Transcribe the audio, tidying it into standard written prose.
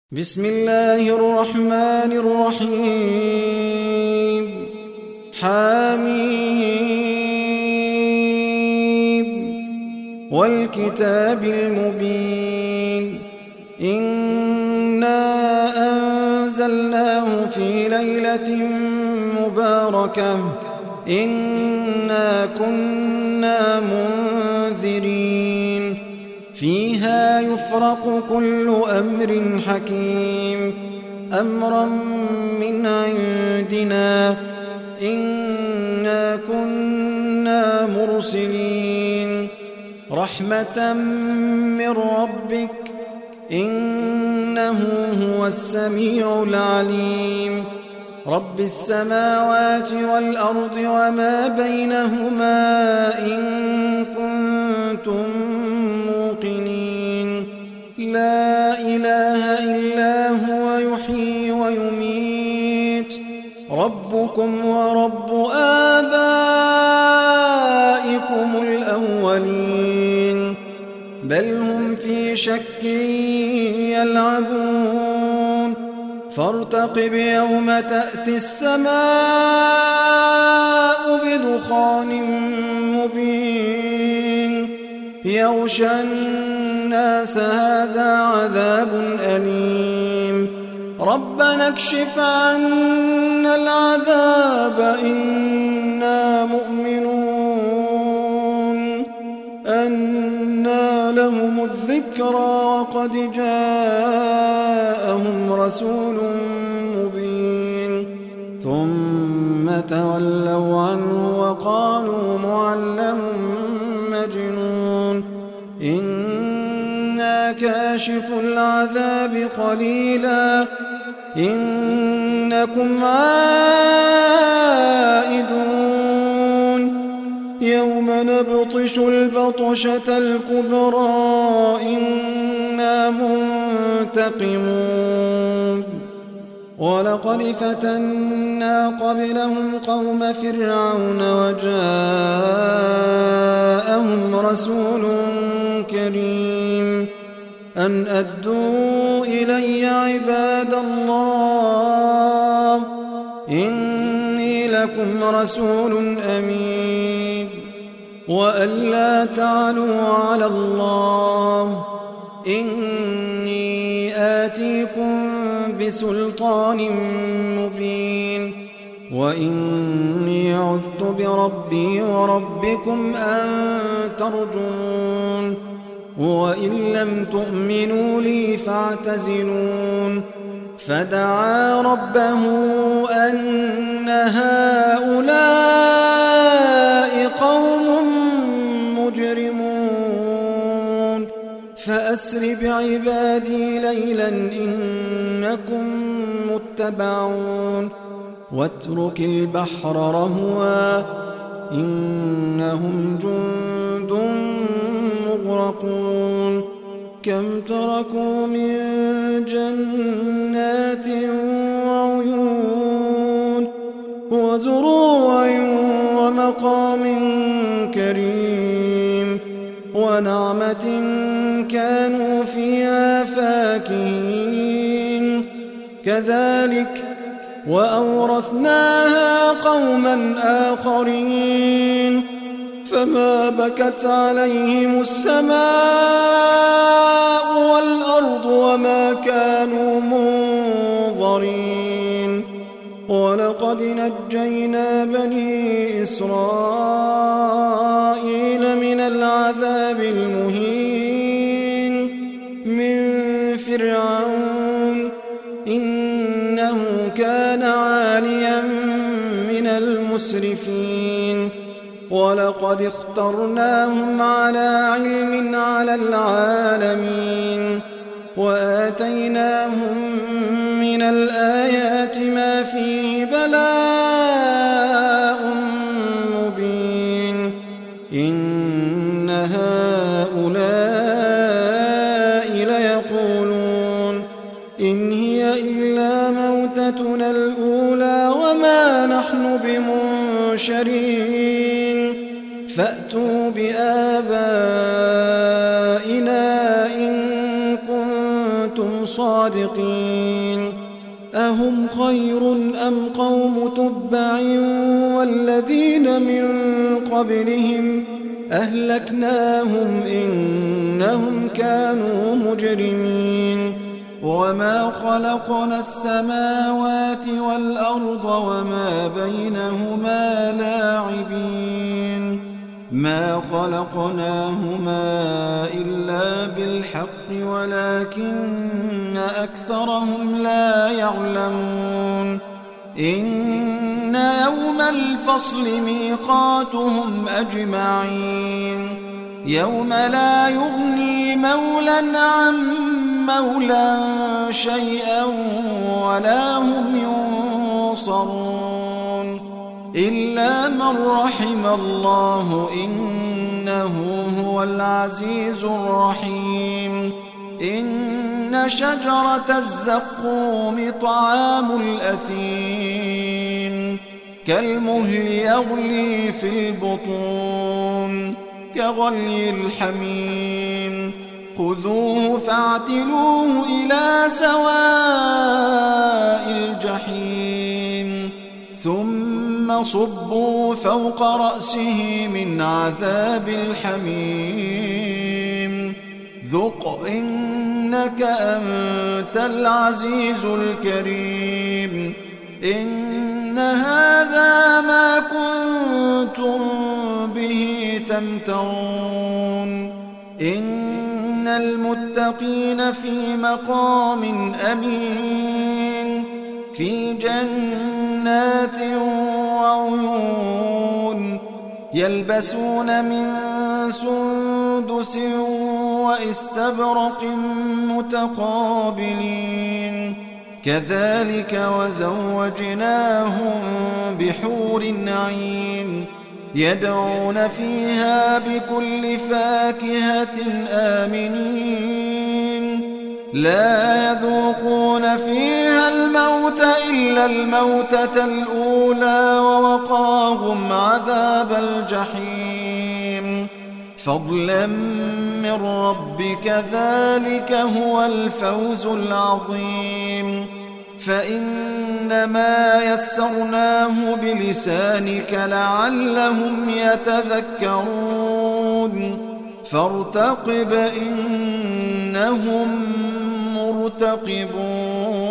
بسم الله الرحمن الرحيم حميم والكتاب المبين إنا أنزلناه في ليلة مباركة إنا كنا منذرين فيها يفرق كل أمر حكيم أمرا من عندنا إنا كنا مرسلين رحمة من ربك إنه هو السميع العليم رب السماوات والأرض وما بينهما إن كنتم موقنين لا إله إلا هو يحيي ويميت ربكم ورب آبائكم الأولين بل هم في شك يلعبون فارتقب يوم تأتي السماء بدخان مبين يغشى الناس هذا عذاب أليم ربنا اكشف عنا العذاب إنا مؤمنون أنى لهم الذكرى وقد جاءهم رسول مبين ثم تولوا عنه وقالوا معلم مجنون إنا كاشف العذاب قليلا إنكم عائدون يوم نبطش البطشة الكبرى إنا منتقمون ولقد فتنا قبلهم قوم فرعون وجاءهم رسول كريم أن أدوا إلي عباد الله إني لكم رسول أمين وأن لا تعلوا على الله إني آتيكم بسلطان مبين وإني عذت بربي وربكم أن ترجمون وإن لم تؤمنوا لي فاعتزلون فدعا ربه أن هؤلاء قوم مجرمون فأسر بعبادي ليلا إنكم متبعون واترك البحر رهوا إنهم جند مغرقون كم تركوا من جنات وعيون وزروع ومقام كريم ونعمة كانوا فيها فاكهين كذلك وأورثناها قوما آخرين فما بكت عليهم السماء والأرض وما كانوا منظرين ولقد نجينا بني إسرائيل من العذاب المهين من فرعون إنه كان عاليا من المسرفين ولقد اخترناهم على علم على العالمين وآتيناهم من الآيات ما فيه بلاء مبين إن هؤلاء ليقولون إن هي إلا موتتنا الأولى وما نحن بمنشرين فأتوا بآبائنا إن كنتم صادقين أهم خير أم قوم تبع والذين من قبلهم أهلكناهم إنهم كانوا مجرمين وما خلقنا السماوات والأرض وما بينهما لاعبين ما خلقناهما إلا بالحق ولكن أكثرهم لا يعلمون إن يوم الفصل ميقاتهم أجمعين يوم لا يغني مولى عن مولى شيئا ولا هم ينصرون إلا من رحم الله إنه هو العزيز الرحيم إن شجرة الزقوم طعام الأثيم كالمهل يغلي في البطون كغلي الحميم خذوه فاعتلوه إلى سواء الجحيم ثم صبوا فوق رأسه من عذاب الحميم ذق إنك أنت العزيز الكريم إن هذا ما كنتم به تمترون إن المتقين في مقام أمين في جنات وعيون يلبسون من سندس وإستبرق متقابلين كذلك وزوجناهم بحور عين يدعون فيها بكل فاكهة آمنين لا يذوقون فيها الموت إلا الموتة الأولى ووقاهم عذاب الجحيم فضلا من ربك ذلك هو الفوز العظيم فإنما يسرناه بلسانك لعلهم يتذكرون فارتقب إنهم مرتقبون